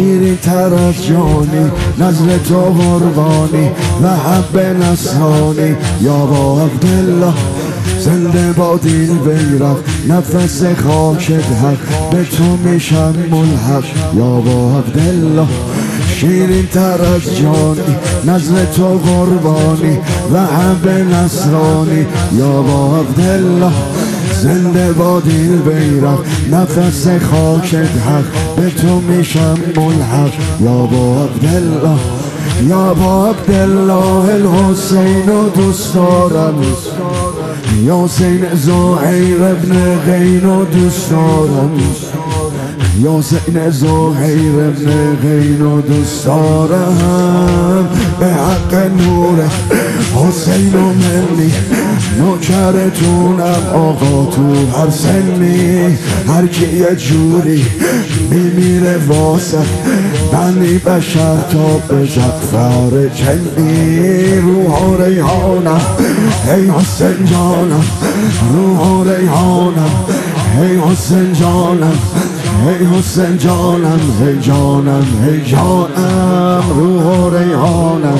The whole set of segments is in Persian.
شیرین تر از جانی، نزل تو قربانی و حب نصرانی. یا با عبدالله زنده باد این بیرق، نفس خاک حق به تو میشم ملحق. یا با عبدالله شیرین تر از جانی، نزل تو قربانی و حب نصرانی. یا با عبدالله زنده باد این بیرق، نفس خاک حق به تو میشم ملحق. یا با عبدالله، یا با عبدالله الحسین و دوست دارم، یا حسین زهیر ابن غین و دوست دارم، یا حسین زهیر ابن غین و دوست دارم. به حق نور حسین و منی نوکرتونم آقا تو هر سنی. هر کی یه جوری میمیره واسه بنی بشر تا به جعفر چندی. روح و ریحانم ای حسین جانم، روح و ریحانم ای حسین جانم، ای حسین جانم، ای جانم، ای جانم. روح و ریحانم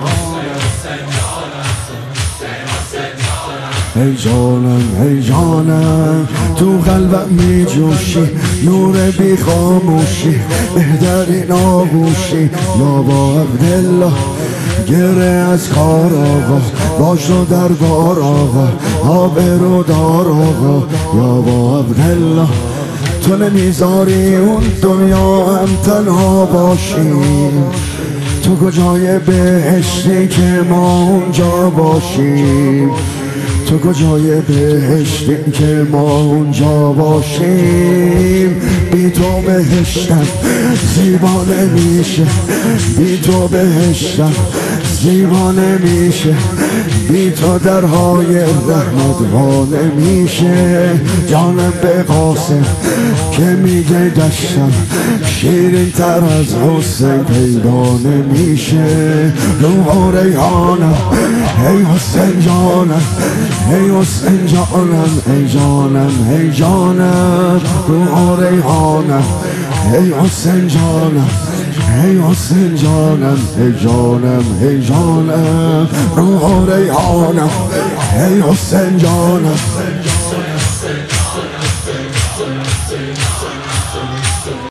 ای جانم، ای جانم. تو قلبم می جوشی نور بی خاموشی، بهترین آغوشی. یا با عبدالله گره از کار آقا، باش رو در بار آقا، آبرو دار آقا. یا با عبدالله تو نمیذاری اون دنیا هم تنها باشیم، تو کجای بهشتی که ما اونجا باشیم، تو کجای بهشتی که ما اونجا باشیم. بی تو بهشتم زیبا نمیشه، بی تو بهشتم زیبا نمیشه، بی تو درهای رحمت وا نمیشه. جانم به قاسم که میگه دشتم شیرین تر از حسین پیدا نمیشه. روح و ریحانم ای حسین جانم، ای حسین جانم، ای جانم، ای جانم. روح و ریحانم ای حسین جانم، ای حسین جانم، ای جانم، ای جانم. روح و ریحانم ای حسین جانم.